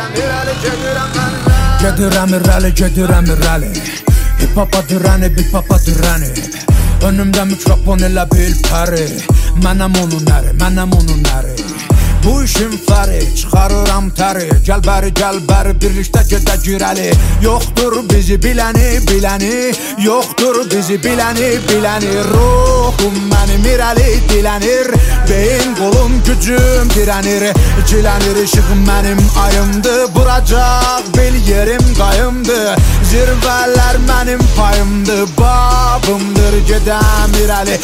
gedirəm irəli Hip-hop'a dirənib, hip-hop'a dirənib Önümdə mikrofon elə bil pəri Mənəm onun əri Bu işin fəri, çıxarıram təri Gəl bəri, birlikdə gedə girəli Yoxdur bizi biləni Yoxdur bizi biləni Ruhum mənim irəli dilənir Beyin, qolum, gücüm dirənir Cilənir, işığım mənim ayımdır Vuracaq bil yerim qayımdır Zirvələr mənim payımdır Babımdır, gedəm irəli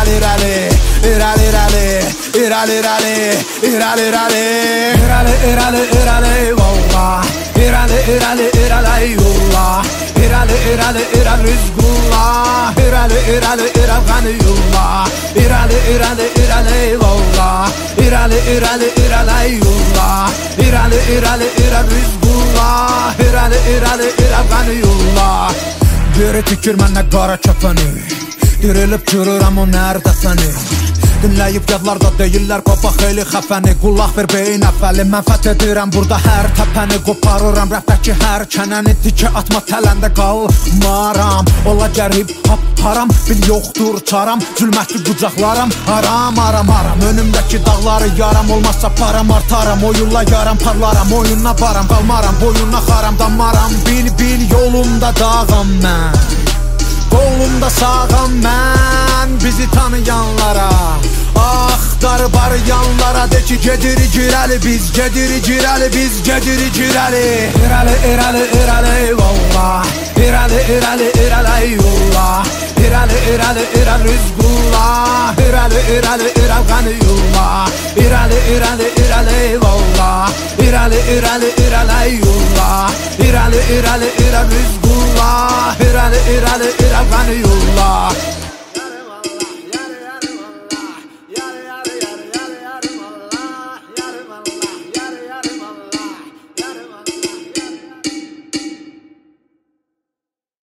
İrəli, vallah İrəli, yollah İrəli, rizqullah İrəli, qaniyullah İrəli, vallah İrəli, yollah İrəli, rizqullah İrəli, qaniyullah Geri tikir mənə qara kəfəni Dirilib görürəm o nərdəfəni Dinləyib yadlarda deyirlər qopa xeyli xəfəni Qullaq ver beyin əvvəli Mən fəth edirəm burada hər təpəni Qoparıram rəfdəki hər kənəni Dikə atma tələndə qalmaram Ola gərib haram Bil yoxdur çaram Zülmətli qucaqlaram Aram Önümdəki dağları yaram Olmazsa param artaram Oyunla yaram parlaram Oyununa varam Qalmaram boyuna xaram Dammaram bil yolumda dağam mən Qolumda sağam mən Bizi tanıyanlara Axtarıb arayanlara De ki gedirik irəli biz Gedirik irəli İrəli, vallah İrəli, yollah İrəli, rizqullah İrəli, qaniyullah İrəli, vallah İrəli, yollah İrəli, rizqullah İrəli, qaniyullah